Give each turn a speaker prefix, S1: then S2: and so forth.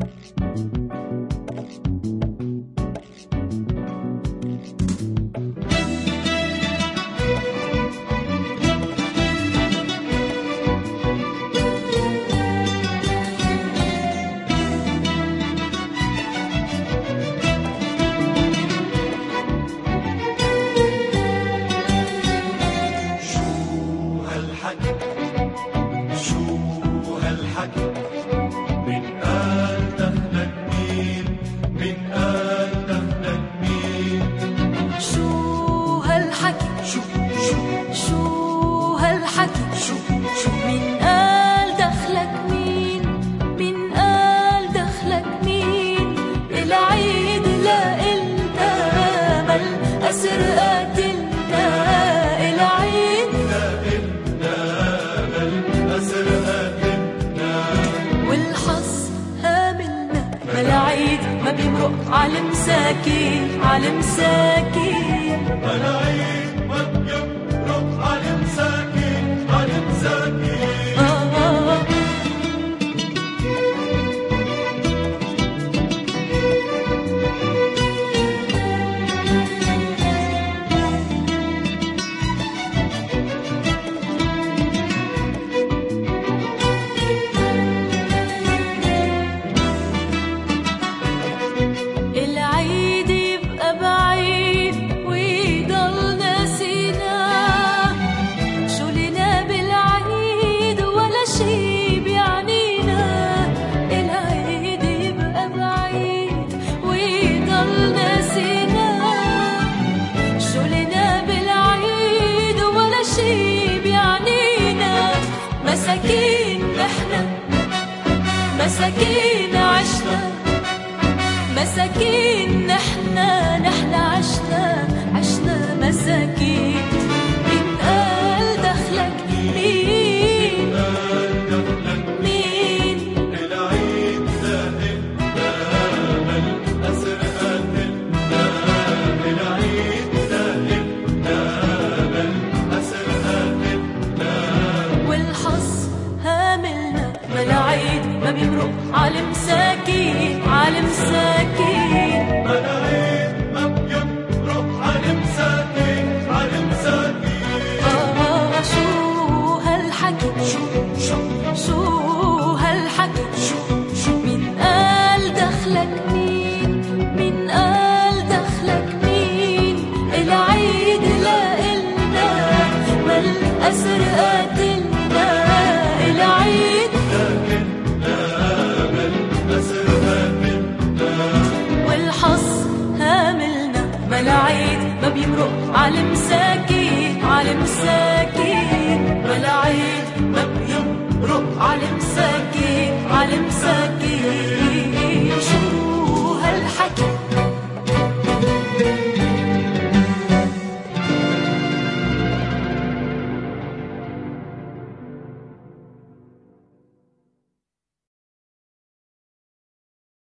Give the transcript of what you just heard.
S1: عالمساكين عالمساكين
S2: العيد يبرق عالمساكين عالمساكين
S1: مساكين عشنا مساكين نحن عشنا مساكين مين قال دخلك مين
S2: العيد دهنا الأسر قتلنا العيد دهنا الأسر قتلنا
S1: والحظ هاملنا ما العيد ما بيمرق عالمساكين عالمساكين
S2: العيد ما بيمرق عالمساكين عالمساكين
S1: شو هالحكي شو هالحكي مين قال دخلك مين قال دخلك مين العيد لإلنا ما الأسر قاتلنا العيد والحظ هاملنا ما العيد ما بيمرق عالمساكين عالمساكين ما العيد ما بيمرق عالمساكين عالمساكين